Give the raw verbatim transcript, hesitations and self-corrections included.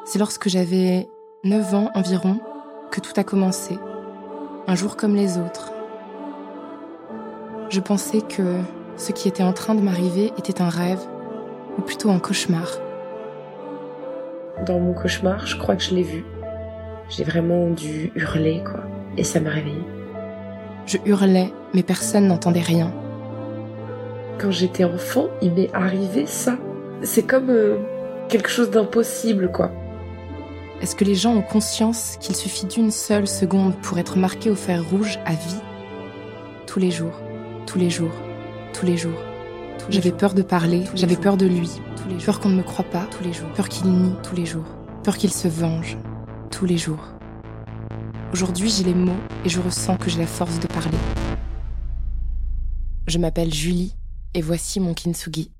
C'est lorsque j'avais neuf ans environ que tout a commencé, un jour comme les autres. Je pensais que ce qui était en train de m'arriver était un rêve, ou plutôt un cauchemar. Dans mon cauchemar, je crois que je l'ai vu. J'ai vraiment dû hurler, quoi. Et ça m'a réveillée. Je hurlais, mais personne n'entendait rien. Quand j'étais enfant, il m'est arrivé ça. C'est comme euh, quelque chose d'impossible, quoi. Est-ce que les gens ont conscience qu'il suffit d'une seule seconde pour être marqué au fer rouge à vie ? Tous les jours, tous les jours, tous les jours. Tous les j'avais jours. Peur de parler, j'avais jours. Peur de lui, tous les peur qu'on ne me croie pas, tous les jours. Peur qu'il nie, tous les jours. Peur qu'il se venge, tous les jours. Aujourd'hui, j'ai les mots et je ressens que j'ai la force de parler. Je m'appelle Julie et voici mon kintsugi.